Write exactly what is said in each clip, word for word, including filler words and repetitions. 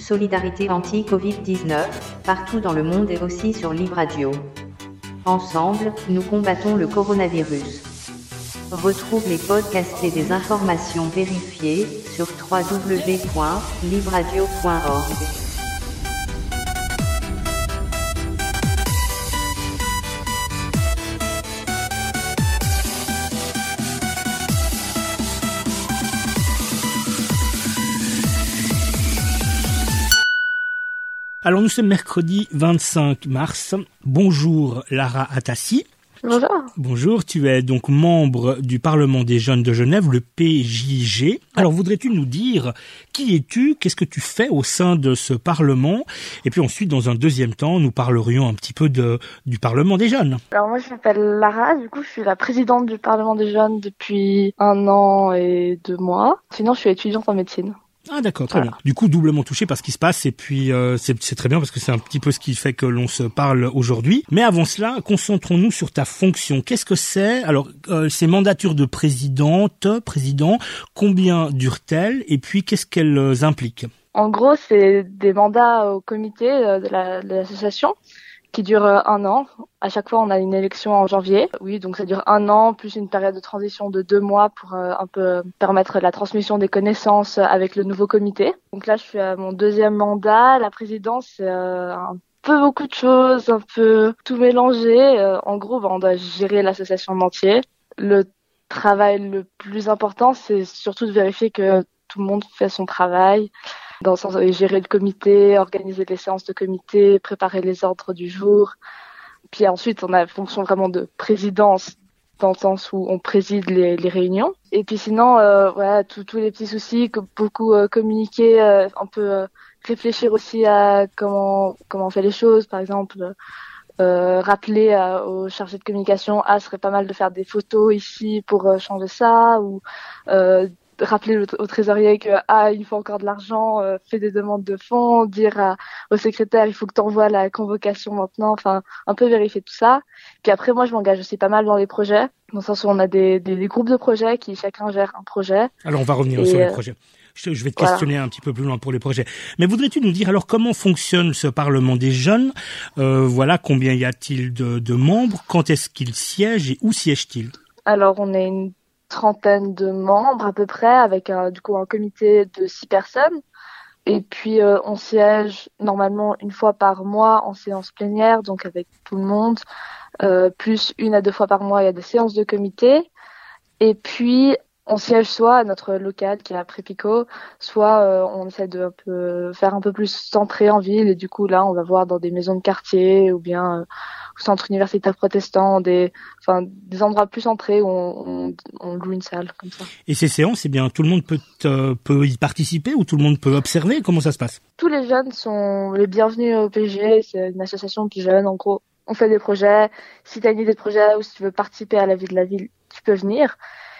solidarité anti-covid dix-neuf, partout dans le monde et aussi sur Libre Radio. Ensemble, nous combattons le coronavirus. Retrouve les podcasts et des informations vérifiées sur w w w point libre radio point org. Alors nous sommes mercredi vingt-cinq mars. Bonjour Lara Atassi. Bonjour. Bonjour, tu es donc membre du Parlement des jeunes de Genève, le P J G. Alors voudrais-tu nous dire qui es-tu, qu'est-ce que tu fais au sein de ce Parlement? Et puis ensuite, dans un deuxième temps, nous parlerions un petit peu de, du Parlement des jeunes. Alors moi je m'appelle Lara, du coup je suis la présidente du Parlement des jeunes depuis un an et deux mois. Sinon je suis étudiante en médecine. Ah d'accord, très voilà. bien. Du coup, doublement touché par ce qui se passe, et puis euh, c'est, c'est très bien parce que c'est un petit peu ce qui fait que l'on se parle aujourd'hui. Mais avant cela, concentrons-nous sur ta fonction. Qu'est-ce que c'est? Alors, euh, ces mandatures de présidente, président, combien durent-elles? Et puis, qu'est-ce qu'elles impliquent? En gros, c'est des mandats au comité de, la, de l'association qui dure un an. À chaque fois, on a une élection en janvier. Oui, donc ça dure un an, plus une période de transition de deux mois pour euh, un peu permettre la transmission des connaissances avec le nouveau comité. Donc là, je suis à mon deuxième mandat. La présidence, c'est euh, un peu beaucoup de choses, un peu tout mélangé. Euh, en gros, bah, on doit gérer l'association en entier. Le travail le plus important, c'est surtout de vérifier que tout le monde fait son travail. Dans le sens de gérer le comité, organiser les séances de comité, préparer les ordres du jour. Puis ensuite, on a la fonction vraiment de présidence, dans le sens où on préside les, les réunions. Et puis sinon, euh, voilà, tous les petits soucis, que beaucoup euh, communiquer, euh, un peu euh, réfléchir aussi à comment comment on fait les choses. Par exemple, euh, rappeler à, aux chargés de communication, ah, ce serait pas mal de faire des photos ici pour euh, changer ça, ou euh, rappeler au, au trésorier que ah il faut encore de l'argent, euh, fait des demandes de fonds, dire à, au secrétaire il faut que tu envoies la convocation maintenant, enfin un peu vérifier tout ça. Puis après moi je m'engage aussi pas mal dans les projets, dans le sens où on a des, des, des groupes de projets qui chacun gère un projet. Alors on va revenir et sur les projets. Je, je vais te questionner voilà. un petit peu plus loin pour les projets. Mais voudrais-tu nous dire alors comment fonctionne ce Parlement des jeunes? euh, Voilà, combien y a-t-il de, de membres? Quand est-ce qu'ils siègent et où siègent-ils? Alors on est une trentaine de membres à peu près, avec un, du coup un comité de six personnes. Et puis euh, on siège normalement une fois par mois en séance plénière, donc avec tout le monde. Euh, plus une à deux fois par mois, il y a des séances de comité. Et puis on siège soit à notre local qui est à Prépico, soit euh, on essaie de un peu faire un peu plus centré en ville. Et du coup là, on va voir dans des maisons de quartier ou bien euh, au centre universitaire protestant, des, enfin des endroits plus centrés où on, on, on loue une salle comme ça. Et ces séances, eh bien, tout le monde peut euh, peut y participer ou tout le monde peut observer? Comment ça se passe? Tous les jeunes sont les bienvenus au P G. C'est une association qui jeune. En gros, on fait des projets. Si tu as une idée de projet ou si tu veux participer à la vie de la ville, tu peux venir.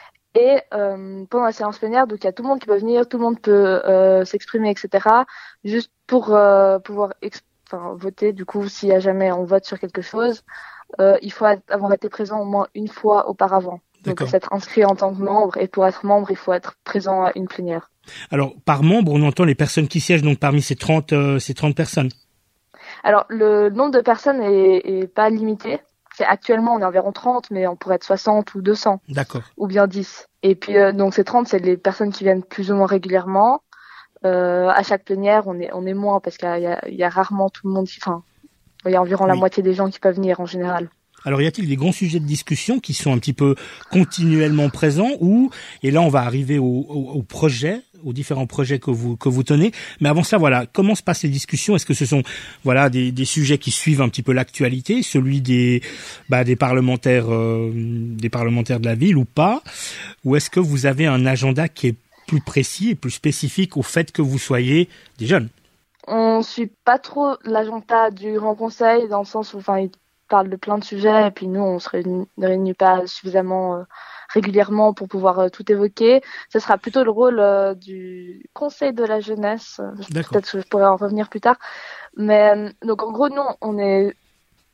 Et euh, pendant la séance plénière, donc il y a tout le monde qui peut venir, tout le monde peut euh, s'exprimer, et cetera. Juste pour euh, pouvoir exp- enfin, voter, du coup, s'il y a jamais on vote sur quelque chose, euh, il faut avoir été présent au moins une fois auparavant. Donc c'est être inscrit en tant que membre, et pour être membre, il faut être présent à une plénière. Alors par membre, on entend les personnes qui siègent donc parmi ces trente euh, ces trente personnes. Alors le nombre de personnes est, est pas limité. C'est actuellement, on est environ trente, mais on pourrait être soixante ou deux cents. D'accord. Ou bien dix. Et puis, euh, donc, ces trente, c'est les personnes qui viennent plus ou moins régulièrement. Euh, à chaque plénière, on est, on est moins parce qu'il y a, il y a rarement tout le monde, enfin, il y a environ oui. la moitié des gens qui peuvent venir en général. Alors, y a-t-il des grands sujets de discussion qui sont un petit peu continuellement présents ou, et là, on va arriver au, au, au projet, aux différents projets que vous, que vous tenez. Mais avant ça, voilà, comment se passent les discussions? Est-ce que ce sont, voilà, des, des sujets qui suivent un petit peu l'actualité, celui des, bah, des parlementaires, euh, des parlementaires de la ville ou pas? Ou est-ce que vous avez un agenda qui est plus précis et plus spécifique au fait que vous soyez des jeunes? On suit pas trop l'agenda du Grand Conseil dans le sens où, enfin, il parle de plein de sujets et puis nous, on se réunit, ne réunit pas suffisamment euh, régulièrement pour pouvoir euh, tout évoquer. Ce sera plutôt le rôle euh, du Conseil de la jeunesse. D'accord. Peut-être que je pourrais en revenir plus tard. Mais donc en gros, nous, on est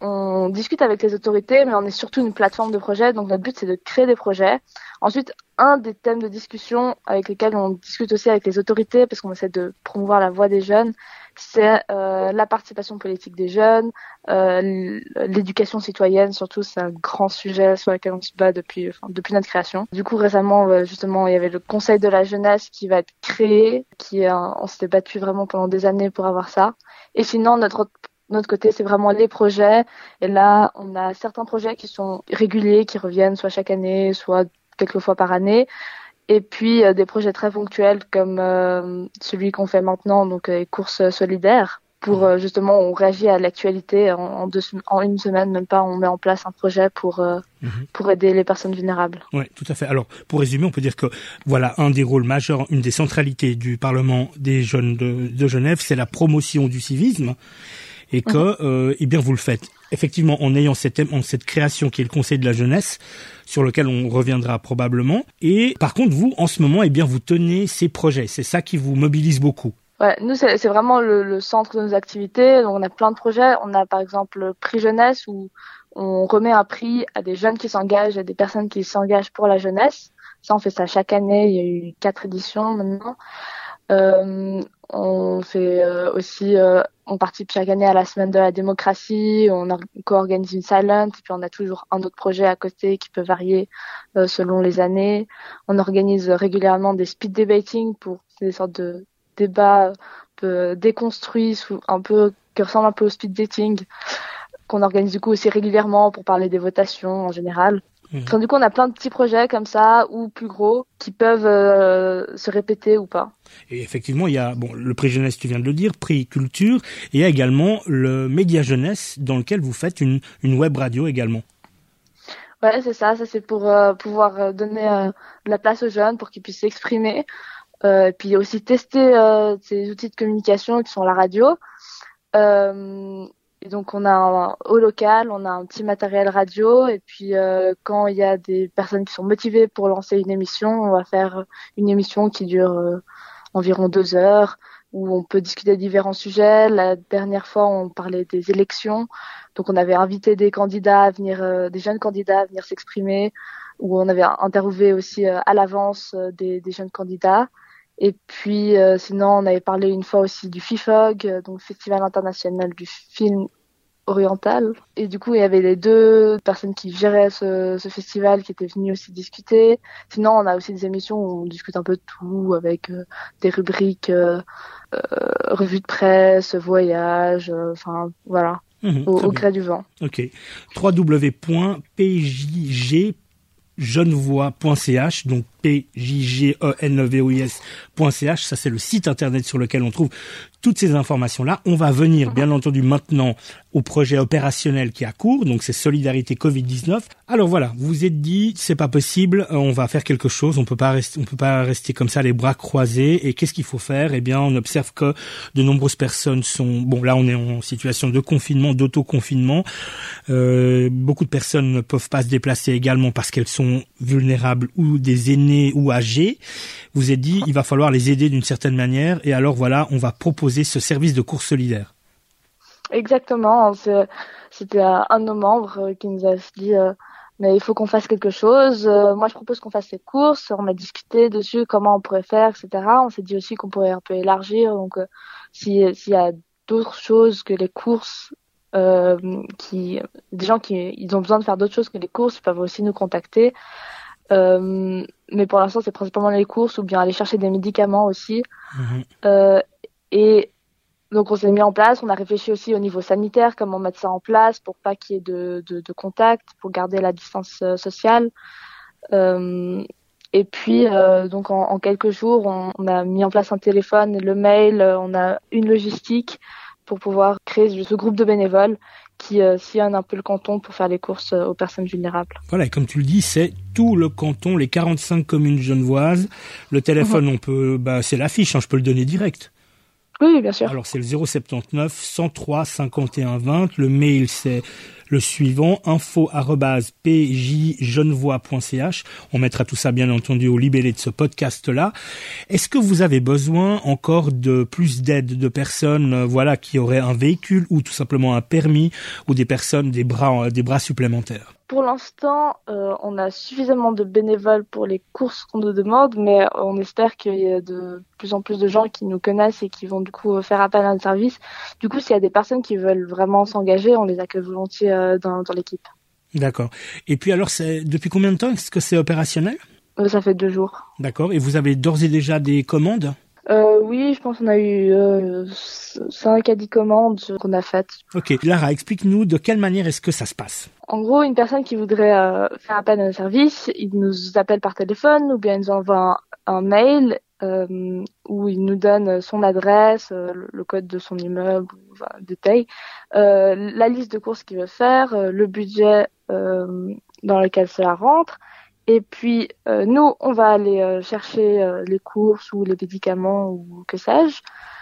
on discute avec les autorités, mais on est surtout une plateforme de projet. Donc notre but, c'est de créer des projets. Ensuite, un des thèmes de discussion avec lesquels on discute aussi avec les autorités, parce qu'on essaie de promouvoir la voix des jeunes, c'est euh, la participation politique des jeunes, euh, l'éducation citoyenne, surtout, c'est un grand sujet sur lequel on se bat depuis, enfin, depuis notre création. Du coup, récemment, justement, il y avait le Conseil de la jeunesse qui va être créé, qui est un, on s'était battu vraiment pendant des années pour avoir ça. Et sinon, notre notre côté, c'est vraiment les projets. Et là, on a certains projets qui sont réguliers, qui reviennent soit chaque année, soit quelques fois par année. Et puis, euh, des projets très ponctuels comme euh, celui qu'on fait maintenant, donc les courses solidaires. Pour euh, justement, on réagit à l'actualité en, en, deux, en une semaine, même pas, on met en place un projet pour euh, mmh. pour aider les personnes vulnérables. Oui, tout à fait. Alors, pour résumer, on peut dire que voilà, un des rôles majeurs, une des centralités du Parlement des jeunes de, de Genève, c'est la promotion du civisme. Et que, mmh. euh, eh bien, vous le faites effectivement en ayant cette, en cette création qui est le Conseil de la jeunesse, sur lequel on reviendra probablement. Et par contre, vous, en ce moment, eh bien, vous tenez ces projets. C'est ça qui vous mobilise beaucoup. Ouais, nous, c'est, c'est vraiment le, le centre de nos activités. Donc, on a plein de projets. On a, par exemple, le prix jeunesse où on remet un prix à des jeunes qui s'engagent, à des personnes qui s'engagent pour la jeunesse. Ça, on fait ça chaque année. Il y a eu quatre éditions maintenant. Euh, on fait euh, aussi, euh, on participe chaque année à la semaine de la démocratie, on, or- on co-organise une silent, et puis on a toujours un autre projet à côté qui peut varier euh, selon les années. On organise régulièrement des speed debating pour des sortes de débats un peu déconstruits, sous, un peu qui ressemblent un peu au speed dating, qu'on organise du coup aussi régulièrement pour parler des votations en général. Mmh. Enfin, du coup, on a plein de petits projets comme ça, ou plus gros, qui peuvent euh, se répéter ou pas. Et effectivement, il y a bon le prix jeunesse, tu viens de le dire, prix culture, et il y a également le média jeunesse dans lequel vous faites une, une web radio également. Ouais, c'est ça. Ça, c'est pour euh, pouvoir donner euh, de la place aux jeunes pour qu'ils puissent s'exprimer. Euh, et puis aussi tester euh, ces outils de communication qui sont la radio. Euh, Et donc on a un, au local, on a un petit matériel radio et puis euh, quand il y a des personnes qui sont motivées pour lancer une émission, on va faire une émission qui dure euh, environ deux heures où on peut discuter de différents sujets. La dernière fois, on parlait des élections, donc on avait invité des candidats à venir, euh, des jeunes candidats à venir s'exprimer, où on avait interviewé aussi euh, à l'avance euh, des, des jeunes candidats. Et puis, euh, sinon, on avait parlé une fois aussi du FIFOG, euh, donc Festival international du film oriental. Et du coup, il y avait les deux personnes qui géraient ce, ce festival qui étaient venues aussi discuter. Sinon, on a aussi des émissions où on discute un peu de tout, avec euh, des rubriques euh, euh, revue de presse, voyage, enfin, euh, voilà, mmh, au, au gré du vent. Ok. w w w point p j g genevois point c h, donc p j g e n v o i s point c h, ça c'est le site internet sur lequel on trouve toutes ces informations-là. On va venir, bien entendu, maintenant au projet opérationnel qui est à court, donc c'est Solidarité covid dix-neuf. Alors voilà, vous vous êtes dit, c'est pas possible, on va faire quelque chose, on peut pas rester, on peut pas rester comme ça les bras croisés. Et qu'est-ce qu'il faut faire? Eh bien, on observe que de nombreuses personnes sont, bon là on est en situation de confinement, d'auto-confinement. Euh, beaucoup de personnes ne peuvent pas se déplacer également parce qu'elles sont vulnérables ou des aînés ou âgés. Vous vous êtes dit, il va falloir les aider d'une certaine manière. Et alors voilà, on va proposer ce service de course solidaire. Exactement. C'est, c'était un de nos membres qui nous a dit euh, mais il faut qu'on fasse quelque chose. Euh, moi, je propose qu'on fasse ces courses. On a discuté dessus, comment on pourrait faire, et cetera. On s'est dit aussi qu'on pourrait un peu élargir. Donc, euh, si, s'il y a d'autres choses que les courses, euh, qui, des gens qui ils ont besoin de faire d'autres choses que les courses, ils peuvent aussi nous contacter. Euh, mais pour l'instant, c'est principalement les courses ou bien aller chercher des médicaments aussi. Mmh. Euh, et donc, on s'est mis en place. On a réfléchi aussi au niveau sanitaire, comment mettre ça en place pour pas qu'il y ait de, de, de contact, pour garder la distance euh, sociale. Euh, et puis, euh, donc, en, en quelques jours, on, on a mis en place un téléphone, le mail, on a une logistique pour pouvoir créer ce groupe de bénévoles qui euh, sillonnent un peu le canton pour faire les courses euh, aux personnes vulnérables. Voilà, et comme tu le dis, c'est tout le canton, les quarante-cinq communes genevoises. Le téléphone, mmh. on peut, bah, c'est l'affiche, hein, je peux le donner direct. Oui, bien sûr. Alors c'est le zéro sept neuf cent trois cinquante et un vingt. Le mail c'est le suivant, info arobase p j genevois point c h. On mettra tout ça bien entendu au libellé de ce podcast-là. Est-ce que vous avez besoin encore de plus d'aide de personnes, euh, voilà, qui auraient un véhicule ou tout simplement un permis, ou des personnes, des bras, euh, des bras supplémentaires? Pour l'instant, euh, on a suffisamment de bénévoles pour les courses qu'on nous demande, mais on espère qu'il y a de plus en plus de gens qui nous connaissent et qui vont du coup faire appel à notre service. Du coup, s'il y a des personnes qui veulent vraiment s'engager, on les accueille volontiers euh, dans, dans l'équipe. D'accord. Et puis alors, c'est depuis combien de temps est-ce que c'est opérationnel? Euh, ça fait deux jours. D'accord. Et vous avez d'ores et déjà des commandes? Euh, oui, je pense qu'on a eu euh, cinq à dix commandes qu'on a faites. Ok. Lara, explique-nous de quelle manière est-ce que ça se passe? En gros, une personne qui voudrait euh, faire appel à nos services, il nous appelle par téléphone ou bien il nous envoie un, un mail euh, où il nous donne son adresse, euh, le code de son immeuble, enfin, détail, euh, la liste de courses qu'il veut faire, euh, le budget euh, dans lequel cela rentre. Et puis, euh, nous, on va aller euh, chercher euh, les courses ou les médicaments ou que sais-je.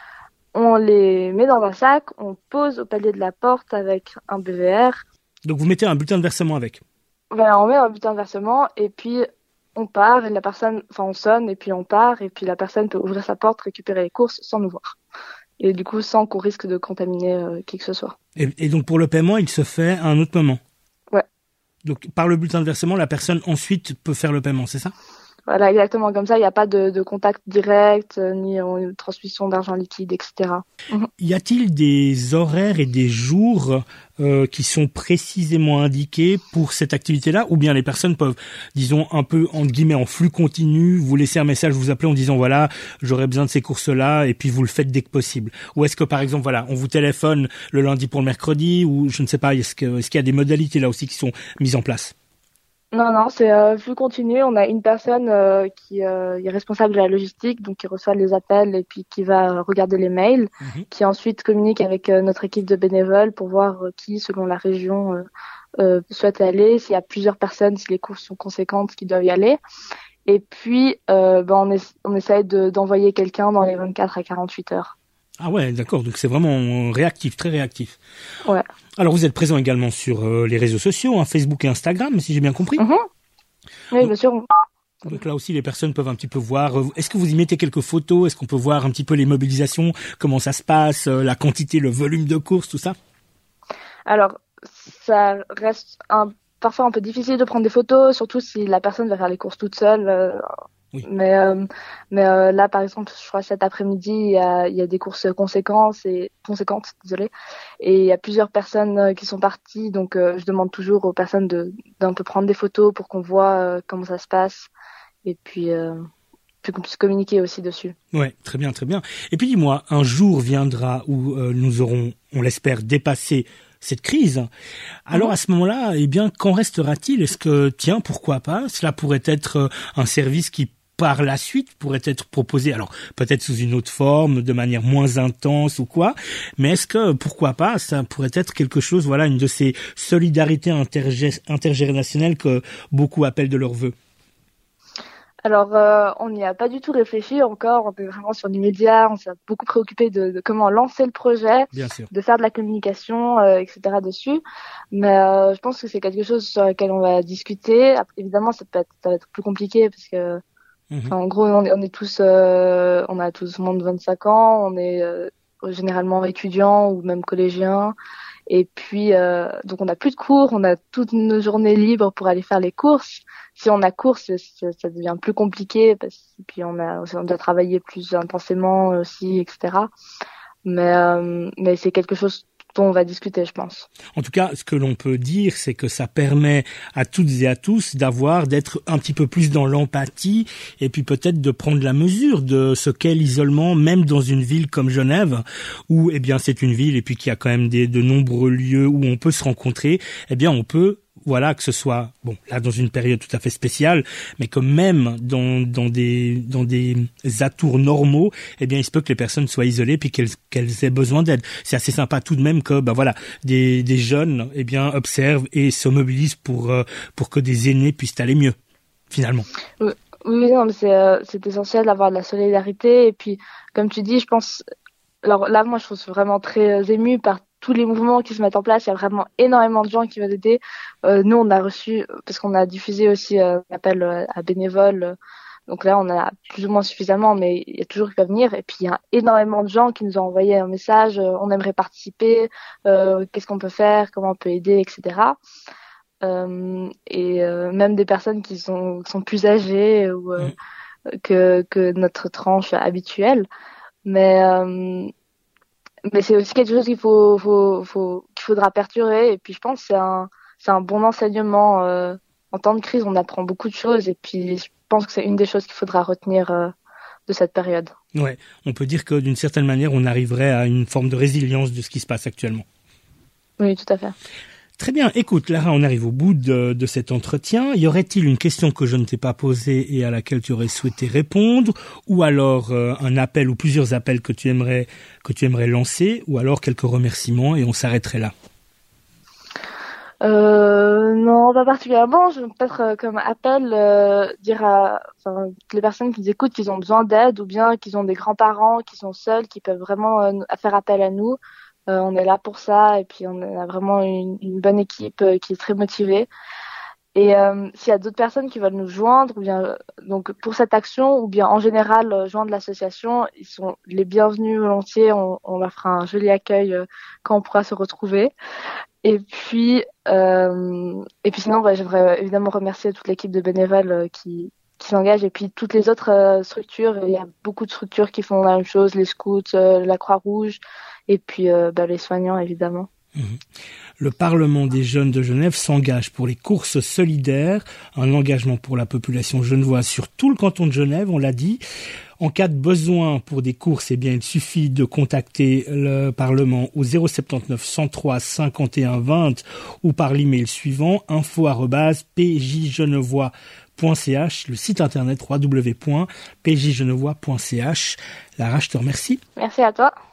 On les met dans un sac, on pose au palier de la porte avec un B V R. Donc vous mettez un bulletin de versement avec? Voilà, on met un bulletin de versement et puis on part et la personne, enfin on sonne et puis on part et puis la personne peut ouvrir sa porte, récupérer les courses sans nous voir. Et du coup, sans qu'on risque de contaminer euh, qui que ce soit. Et, et donc pour le paiement, il se fait à un autre moment? Ouais. Donc par le bulletin de versement, la personne ensuite peut faire le paiement, c'est ça? Voilà, exactement comme ça, il n'y a pas de, de contact direct, euh, ni euh, transmission d'argent liquide, et cetera. Mmh. Y a-t-il des horaires et des jours euh, qui sont précisément indiqués pour cette activité-là, ou bien les personnes peuvent, disons, un peu, entre guillemets, en flux continu, vous laisser un message, vous appeler en disant, voilà, j'aurais besoin de ces courses-là, et puis vous le faites dès que possible? Ou est-ce que, par exemple, voilà, on vous téléphone le lundi pour le mercredi, ou je ne sais pas, est-ce que, est-ce qu'il y a des modalités là aussi qui sont mises en place? Non, non, c'est euh, flux continu. On a une personne euh, qui euh, est responsable de la logistique, donc qui reçoit les appels et puis qui va regarder les mails, mmh. qui ensuite communique avec euh, notre équipe de bénévoles pour voir euh, qui, selon la région, euh, euh, souhaite aller, s'il y a plusieurs personnes, si les courses sont conséquentes, qui doivent y aller. Et puis, euh, ben, on, es- on essaye de, d'envoyer quelqu'un dans les vingt-quatre à quarante-huit heures. Ah ouais, d'accord, donc c'est vraiment réactif, très réactif. Ouais. Alors vous êtes présent également sur euh, les réseaux sociaux, hein, Facebook et Instagram, si j'ai bien compris. Mmh. Oui, donc, bien sûr. Donc là aussi, les personnes peuvent un petit peu voir. Euh, est-ce que vous y mettez quelques photos? Est-ce qu'on peut voir un petit peu les mobilisations, comment ça se passe, euh, la quantité, le volume de courses, tout ça? Alors, ça reste un, parfois un peu difficile de prendre des photos, surtout si la personne va faire les courses toute seule. Euh, Oui. Mais, euh, mais euh, là, par exemple, je crois cet après-midi, il y a, il y a des courses conséquentes et conséquentes, désolé, et il y a plusieurs personnes euh, qui sont parties. Donc, euh, je demande toujours aux personnes de d'un peu prendre des photos pour qu'on voit euh, comment ça se passe, et puis euh, puis qu'on puisse communiquer aussi dessus. Ouais, très bien, très bien. Et puis dis-moi, un jour viendra où euh, nous aurons, on l'espère, dépassé cette crise. Alors mmh. à ce moment-là, eh bien, qu'en restera-t-il? Est-ce que, tiens, pourquoi pas, cela pourrait être euh, un service qui par la suite pourrait être proposé, alors peut-être sous une autre forme, de manière moins intense ou quoi, mais est-ce que, pourquoi pas, ça pourrait être quelque chose, voilà, une de ces solidarités intergé- intergénérationnelles que beaucoup appellent de leur vœu? Alors, euh, on n'y a pas du tout réfléchi encore. On est vraiment sur l'immédiat. On s'est beaucoup préoccupé de, de comment lancer le projet, Bien sûr. de faire de la communication, euh, et cetera dessus. Mais euh, je pense que c'est quelque chose sur lequel on va discuter. Après, évidemment, ça peut être, ça va être plus compliqué parce que, mmh. enfin, en gros, on est, on est tous, euh, on a tous moins de vingt-cinq ans. On est euh, généralement étudiants ou même collégiens. Et puis, euh, donc on n'a plus de cours, on a toutes nos journées libres pour aller faire les courses. Si on a cours, ça, ça devient plus compliqué parce que puis on a, on doit travailler plus intensément aussi, et cetera. Mais, euh, mais c'est quelque chose dont on va discuter, je pense. En tout cas, ce que l'on peut dire, c'est que ça permet à toutes et à tous d'avoir, d'être un petit peu plus dans l'empathie et puis peut-être de prendre la mesure de ce qu'est l'isolement, même dans une ville comme Genève, où, eh bien, c'est une ville et puis qu'il y a quand même des, de nombreux lieux où on peut se rencontrer. Eh bien, on peut, voilà, que ce soit, bon, là, dans une période tout à fait spéciale, mais que même dans, dans des, dans des atours normaux, eh bien, il se peut que les personnes soient isolées puis qu'elles, qu'elles aient besoin d'aide. C'est assez sympa tout de même que, ben voilà, des, des jeunes, eh bien, observent et se mobilisent pour, euh, pour que des aînés puissent aller mieux, finalement. Oui, oui non, mais c'est, euh, c'est essentiel d'avoir de la solidarité et puis, comme tu dis, je pense, alors là, moi, je trouve vraiment très émue par tous les mouvements qui se mettent en place. Il y a vraiment énormément de gens qui veulent aider. Euh, nous, on a reçu, parce qu'on a diffusé aussi euh, un appel à bénévoles. Donc là, on a plus ou moins suffisamment, mais il y a toujours qui peuvent venir. Et puis, il y a énormément de gens qui nous ont envoyé un message. Euh, on aimerait participer. Euh, qu'est-ce qu'on peut faire? Comment on peut aider, et cetera. Euh, et euh, même des personnes qui sont, qui sont plus âgées ou euh, mmh. que, que notre tranche habituelle. Mais euh, mais c'est aussi quelque chose qu'il faut, faut, faut qu'il faudra perdurer. Et puis je pense que c'est un c'est un bon enseignement. Euh, en temps de crise, on apprend beaucoup de choses. Et puis je pense que c'est une des choses qu'il faudra retenir euh, de cette période. Ouais, on peut dire que d'une certaine manière, on arriverait à une forme de résilience de ce qui se passe actuellement. Oui, tout à fait. Très bien. Écoute, Lara, on arrive au bout de, de cet entretien. Y aurait-il une question que je ne t'ai pas posée et à laquelle tu aurais souhaité répondre, ou alors euh, un appel ou plusieurs appels que tu aimerais que tu aimerais lancer, ou alors quelques remerciements et on s'arrêterait là? Euh, non, pas particulièrement. Je vais peut-être euh, comme appel euh, dire à enfin, toutes les personnes qui nous écoutent qu'ils ont besoin d'aide ou bien qu'ils ont des grands-parents qui sont seuls, qui peuvent vraiment euh, faire appel à nous. Euh, on est là pour ça et puis on a vraiment une, une bonne équipe euh, qui est très motivée. Et euh, s'il y a d'autres personnes qui veulent nous joindre, ou bien euh, donc pour cette action, ou bien en général euh, joindre l'association, ils sont les bienvenus volontiers. On, on leur fera un joli accueil euh, quand on pourra se retrouver. Et puis euh, et puis sinon, ouais, j'aimerais évidemment remercier toute l'équipe de bénévoles euh, qui qui s'engagent et puis toutes les autres euh, structures. Il y a beaucoup de structures qui font la même chose, les scouts, euh, la Croix-Rouge. Et puis euh, bah, les soignants, évidemment. Mmh. Le Parlement des jeunes de Genève s'engage pour les courses solidaires, un engagement pour la population genevoise sur tout le canton de Genève, on l'a dit. En cas de besoin pour des courses, eh bien, il suffit de contacter le Parlement au zéro soixante-dix-neuf cent trois cinquante et un vingt ou par l'email suivant info arobase p j genevois point c h, le site internet w w w point p j genevois point c h. Lara, je te remercie. Merci à toi.